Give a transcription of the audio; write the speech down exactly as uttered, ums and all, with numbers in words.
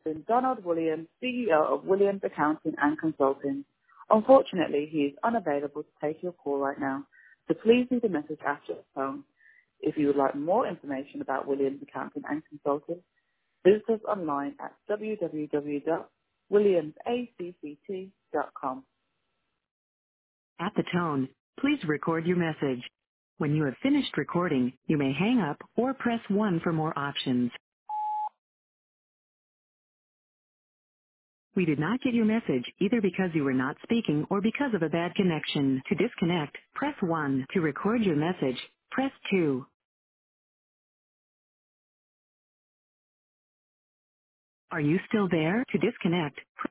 been Donald Williams, C E O of Williams Accounting and Consulting. Unfortunately, he is unavailable to take your call right now, so please leave a message after the tone. If you would like more information about Williams Accounting and Consulting, visit us online at w w w dot williams a c c t dot com. At the tone, please record your message. When you have finished recording, you may hang up or press one for more options. We did not get your message either because you were not speaking or because of a bad connection. To disconnect, press one. To record your message, press two. Are you still there? To disconnect,